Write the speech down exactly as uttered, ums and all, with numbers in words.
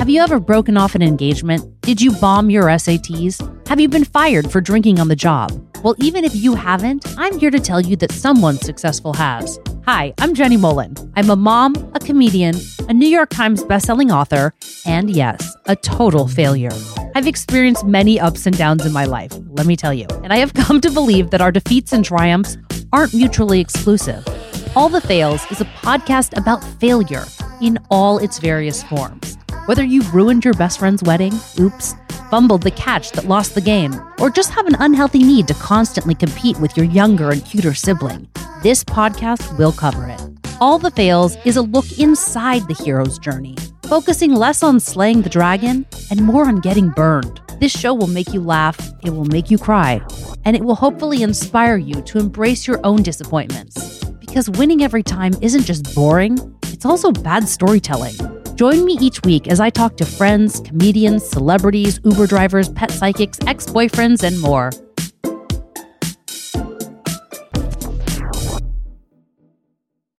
Have you ever broken off an engagement? Did you bomb your S A Ts? Have you been fired for drinking on the job? Well, even if you haven't, I'm here to tell you that someone successful has. Hi, I'm Jenny Mollen. I'm a mom, a comedian, a New York Times bestselling author, and yes, a total failure. I've experienced many ups and downs in my life, let me tell you, and I have come to believe that our defeats and triumphs aren't mutually exclusive. All the Fails is a podcast about failure in all its various forms. Whether you ruined your best friend's wedding, oops, fumbled the catch that lost the game, or just have an unhealthy need to constantly compete with your younger and cuter sibling, this podcast will cover it. All the Fails is a look inside the hero's journey, focusing less on slaying the dragon and more on getting burned. This show will make you laugh, it will make you cry, and it will hopefully inspire you to embrace your own disappointments. Because winning every time isn't just boring, it's also bad storytelling. Join me each week as I talk to friends, comedians, celebrities, Uber drivers, pet psychics, ex-boyfriends, and more.